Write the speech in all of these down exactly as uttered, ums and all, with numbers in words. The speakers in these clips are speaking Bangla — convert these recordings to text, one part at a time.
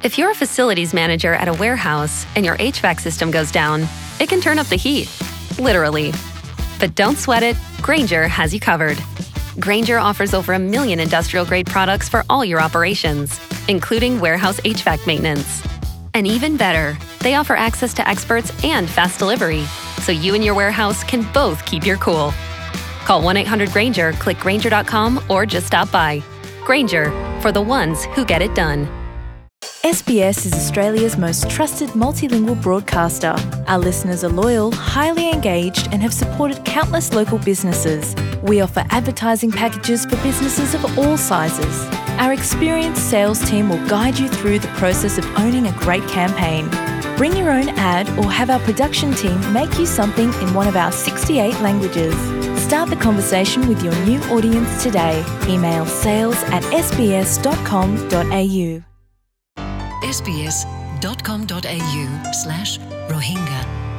If you're a facilities manager at a warehouse and your H V A C system goes down, it can turn up the heat, literally. But don't sweat it, Grainger has you covered. Grainger offers over a million industrial-grade products for all your operations, including warehouse H V A C maintenance. And even better, they offer access to experts and fast delivery, so you and your warehouse can both keep your cool. Call one eight hundred Grainger, click Grainger dot com, or just stop by. Grainger, for the ones who get it done. S B S is Australia's most trusted multilingual broadcaster. Our listeners are loyal, highly engaged, and have supported countless local businesses. We offer advertising packages for businesses of all sizes. Our experienced sales team will guide you through the process of owning a great campaign. Bring your own ad or have our production team make you something in one of our sixty-eight languages. Start the conversation with your new audience today. Email sales at s b s dot com dot a u. s b s dot com dot a u slash rohingya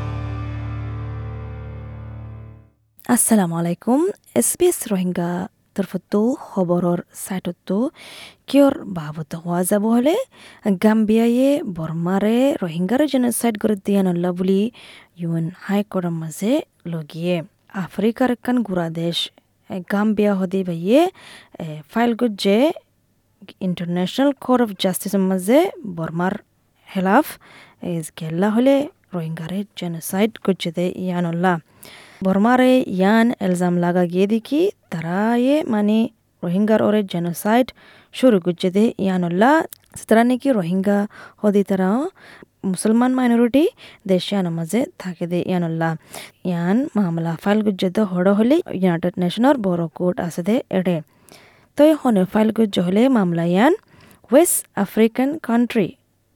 Assalamu alaikum. S B S Rohingya তরফতো খবৰৰ সাইটতো কিয়ৰ বাবত হোৱা যাব হলে গাম্বিয়ায়ে বৰ্মাৰে ৰোহিংগাৰ জেনোসাইড কৰি দিয়া নলা বুলি ইউএন হাই কোৰ্টৰ মাজে লগিয়ে আফ্ৰিকাৰ কান গুৰা দেশ গাম্বিয়া হদি ভাইয়ে ফাইল গজে ইন্টারন্যাশনাল কোর্ট অফ জাস্টিসৰ মাজে বৰ্মাৰ খেলাফ এজ কেলা হলে ৰোহিংগাৰে জেনোসাইড গজে দে ইয়ানলা বর্মারে ইয়ান এলজাম লাগা গিয়ে দেখি তারায়ে মানে রোহিঙ্গার ওরে জেনোসাইড শুরু করছে দে ইয়ানুল্লাহ তারা নাকি রোহিঙ্গা হদি তারা মুসলমান মাইনরিটি দেশিয়ান মাঝে থাকে দে ইয়ানুল্লাহ ইয়ান মামলা ফাইল করছে দে হড় হলে ইউনাইটেড নেশনের বড় কোর্ট আছে দে এডে তো হনে ফাইল করছে হলে মামলা ইয়ান ওয়েস্ট আফ্রিকান কান্ট্রি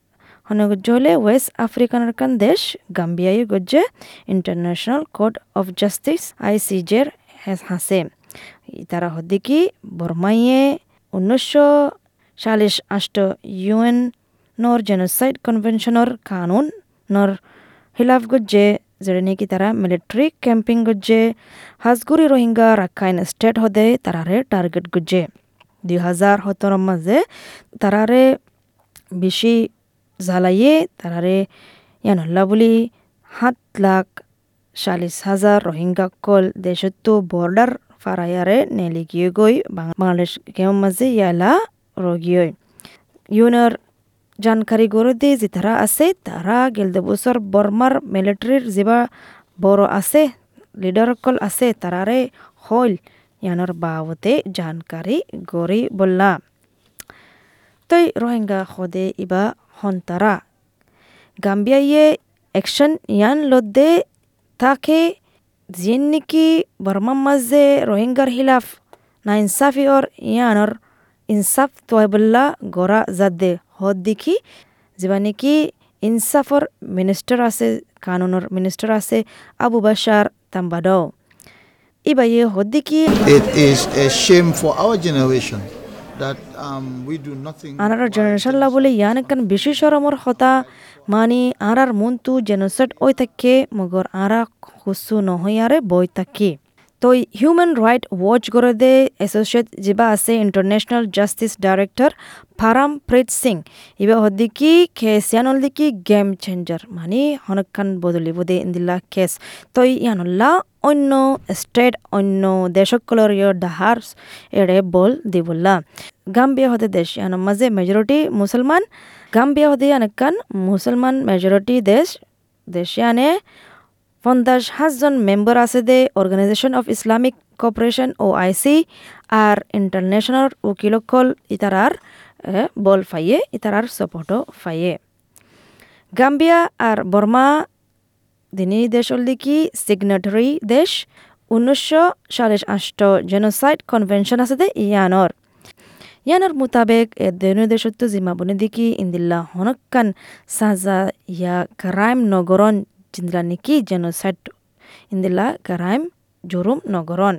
হলে ওয়েস্ট আফ্রিকান কান দেশ গাম্বিয়ায় গজ্জে ইন্টারন্যাশনাল কোর্ট অফ জাস্টিস আইসিজের হাসে তারা হদ্দিকি বর্মাইয়ে উনিশশো চাল্লিশ আষ্ট ইউএন নর জেনোসাইড কনভেনশনের কানুন নর খিলাফ গজ্জে যেটা নাকি তারা মিলিটারি ক্যাম্পিং গজ্জে হাজগুড়ি রোহিঙ্গা রাখাইন স্টেট হদে তারারে টার্গেট গজ্জে দুই হাজার সতেরো মাঝে তারারে বেশি জ্বালাইয়ে তারারে ইয়ানল্লা বুলি সাত লাখ চাল্লিশ হাজার রোহিঙ্গা কল দেশতো বর্ডার ফারায়ারে নেলি গিয়ে গই বাংলাদেশ কেউ মাঝে ইয়ালা রগিয়ে ইউনের জানকারি গড়ে দিয়ে যে তারা আছে তারা গেলদে বছর বর্মার মিলিটারির যেবা বড় আছে লিডার কল আছে তারারে হইল ইয়ানোর বাবতে জানকারি গড়ি বললা তই রোহিঙ্গা খদে ইবা হন্তারা গাম্বিয়ায়ে অ্যাকশন ইয়ান লদ্দে তাকে জিন নিকি বর্মার মাঝে রোহিঙ্গার খিলাফ না ইনসাফি ওর ইয়ানোর ইনসাফ তোয়াবল্লা গড়া যাদে হদ দেখি যেবা নাকি ইনসাফর মিনিস্টার আছে কানুনের মিনিস্টার আছে আবু বাশার তাম্বাডো ইবাইয়ে হদ দেখি It is a shame for our generation that um, we do nothing. আনার জেনারেশন লা বলে ইয়ান কান বেশি শরমর হতা মানে আরার মন্তু জেনোসাইড ওই থাকে মগর আরা খুসু নহয়ারে বই থাকে তো হিউম্যান রাইট ওয়াচ করে দে অ্যাসোসিয়েট যেবা আছে international justice director Param Preet Singh ইবা হদিকি কেসিয়ানল দিকি গেম চেঞ্জার মানে হনকান বদলিব দে ইন্দিল্লা কেস তো ইয়ানুল্লাহ অন্য স্টেট অন্য দেশকলর ডাহার এড়ে বল দিবল্লা গাম্বিয়া হতে দেশ ইয়ান মাঝে মেজরিটি মুসলমান গাম্বিয়া হতে ইয়ানকান মুসলমান মেজরিটি দেশ দেশিয়ানে পঞ্চাশ হাজার মেম্বার আছে the organisation of Islamic cooperation O IC আর ইন্টারন্যাশনাল উকিলকল ইতারার বল ফাইয়ে ইতারার সাপোর্টও ফাইয়ে গাম্বিয়া আর বর্মা দিনী দেশল দিকি সিগনেটারি দেশ উনিশশো চাল্লিশ আষ্ট জেনোসাইড কনভেনশন আছে দে ইয়ানর ইয়ানর মোতাবেক এ দেনু দেশত্ব জিমাবনে দিকি ইন্দিল্লা হনকান সাজা ইয়া ক্রাইম নগরন জিন্দ্রা নিকি জেনোসাইড ইন্দিল্লা ক্রাইম জুরুম নগরন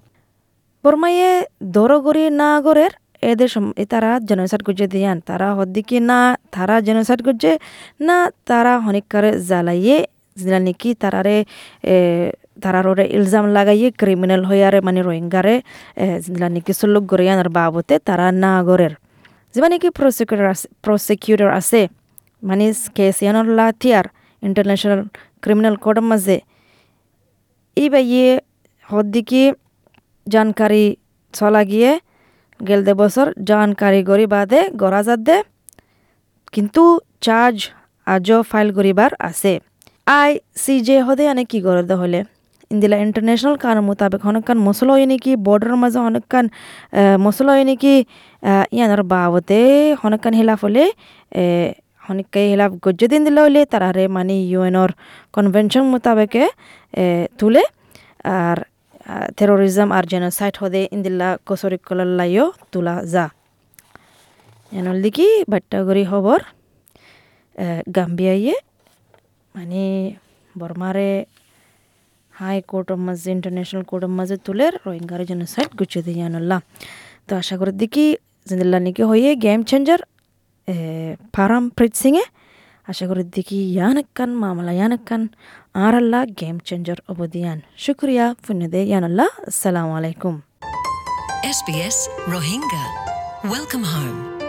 বর্মায়ে দরগরি নাগরের এদের তারা জেনোসাইড গুজে দিয়ান তারা হদ্দিকি না তারা জেনোসাইড গুজে না তারা হনিকারে জ্বালাইয়ে জিন্দ্রা নিকি তারারে তারারে ইলজাম লাগাইয়ে ক্রিমিনাল হইয়ারে মানে রোহিঙ্গারে জিন্দ্রা নিকি সুলুক গরিয়ানের বাবতে তারা নাগরের যিমানে কি প্রসিকিউটর আছে প্রসিকিউটর আছে মানে কেস ইয়ানোর লাতিয়ার ইন্টারন্যাশনাল ক্রিমিনাল কোর্টের মাঝে এই বাইয়ে হদ্দিকি জানকারি চলা গিয়ে গেল দে বছর জানকারি গরি বাদে গড়া যাত দে কিন্তু চার্জ আজও ফাইল করিবার আছে আই সি জে হদে আনে কি করে দে হলে ইন্দিলা ইন্টারন্যাশনাল কানুন মোতাবেক অনেকখান মশলা হয় নাকি বর্ডারের মাঝে অনেকখান মশলা হয় নাকি ইয়ানোর বাবতে অনেকখান হিলাফ হলে অনেকটাই হিলাফ গজ্য দিন দিলে হলে তারারে মানে ইউএনর কনভেনশন মোতাবেকে তুলে আর টেরোরিজম আর জেনোসাইড হদে ইন্দিল্লা কসরিকলাইও তোলা যা এনল দিকে বাট্টাগরি খবর গাম্বিয়াইয়ে মানে বর্মারে হাই কোর্টের মাঝে ইন্টারন্যাশনাল কোর্টের মাঝে তুলে রোহিঙ্গার জেনোসাইড গুছিয়ে দিয়ে আনল্লা তো আশা করি দেখি জিন্দিল্লা নাকি হয়ে গেম চেঞ্জার ফারাম প্রীত সিংয়ে আশা করি দেখি ইয়ানকান মামলা ইয়ানকান আর আল্লাহ গেম চেঞ্জার অবদিয়ান শুক্রিয়া ফুন্নদে ইয়ানাল্লাহ আসসালামু আলাইকুম S B S Rohingya. Welcome home.